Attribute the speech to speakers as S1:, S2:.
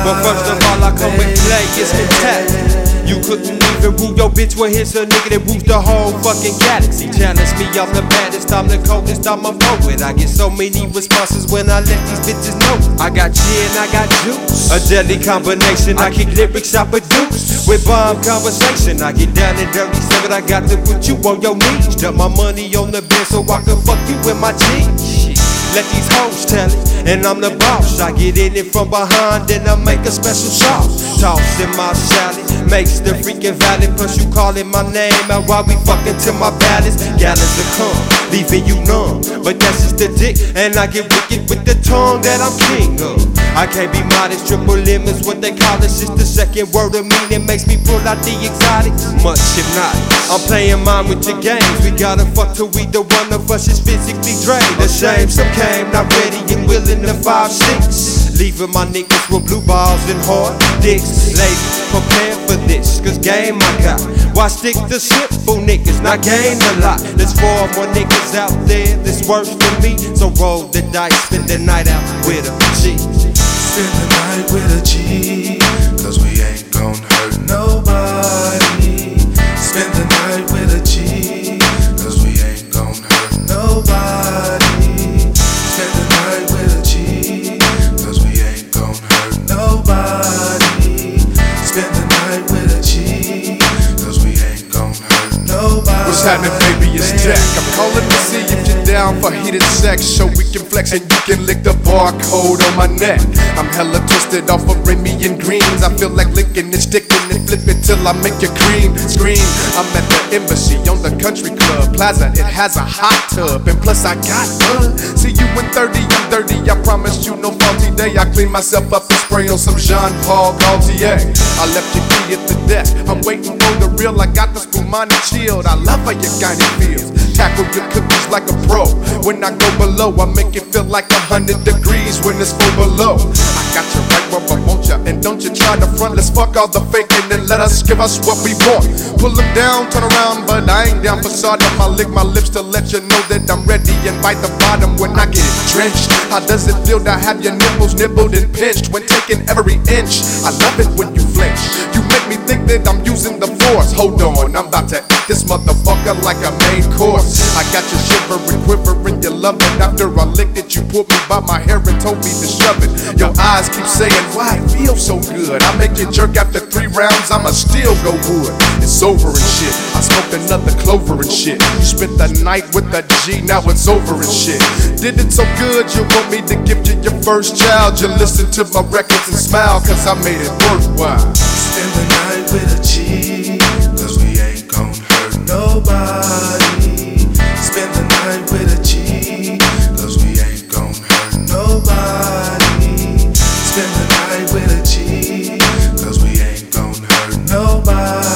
S1: But first of all, I come and play, it's intact. You couldn't even rule your bitch, well here's a nigga that rules the whole fucking galaxy. Challenge me, I'm the baddest, I'm the coldest, I'm a poet. I get so many responses when I let these bitches know. I got gin, I got juice, a deadly combination. I kick lyrics, I produce with bomb conversation. I get down and dirty, so that I got to put you on your knees. Dump my money on the bed so I can fuck you with my jeans. Let these hoes tell it, and I'm the boss. I get in it from behind, then I make a special sauce. Toss in my salad, makes the freaking valid. Plus you calling my name out while we fucking till my balance. Gallons will come, leaving you numb, but that's just the dick. And I get wicked with the tongue that I'm king of. I can't be modest, triple M is what they call it. It's the second word of meaning, makes me pull out the exotic. Much if not, I'm playing mine with your games. We gotta fuck till either one of us is physically drained. The shame, some came not ready and willing to 5'6", leaving my niggas with blue balls and hard dicks. Ladies, prepare for this, cause game I got. Why stick to simple niggas, not gain a lot. There's 4 more niggas out there that's worse than me. So roll the dice, spend the night out with a G.
S2: Spend the night with a G, cause we ain't gon' hurt nobody. Spend the night with a G, cause we ain't gon' hurt nobody. Spend the night with a G, cause we ain't gon' hurt nobody. Spend the night with a G, cause we ain't gon' hurt nobody.
S3: What's happening, baby? It's Jack. I'm calling to see if you're down for heated sex, so we can flex and you can lick the barcode on my neck. I'm hella twisted off of Remy and greens. I feel like licking and sticking and flip it till I make your cream scream. I'm at the embassy on the country club plaza. It has a hot tub and plus I got fun. See you in 30, I'm dirty. I promise you no faulty day. I clean myself up and spray on some Jean Paul Gaultier. I left your key at the desk. I'm waiting for the real. I got the Spumani chilled. I love how you kind of feels. Tackle your cookies like a pro. When I go below, I make it feel like 100 degrees when it's full below. I got you right where I want ya, and don't you try to front. Let's fuck all the faking and let us give us what we want. Pull them down, turn around, but I ain't down for sodom. I lick my lips to let you know that I'm ready and bite the bottom when I get drenched. How does it feel to have your nipples nibbled and pinched when taking every inch? I love it when you flinch. You make me think that I'm using the force. Hold on, I'm about to eat this motherfucker like a main course. I got you shivering, quivering, you love it. After I licked it, you pulled me by my hair and told me to shove it. Your eyes keep saying, why it feels so good? I make you jerk after 3 rounds, I'ma still go wood. It's over and shit, I smoked another clover and shit. You spent the night with a G, now it's over and shit. Did it so good, you want me to give you your first child. You listen to my records and smile, cause I made it worthwhile.
S2: Spend the night with a G, cause we ain't gon' hurt nobody. Spend the night with a G, cause we ain't gon' hurt nobody. Spend the night with a G, cause we ain't gon' hurt nobody.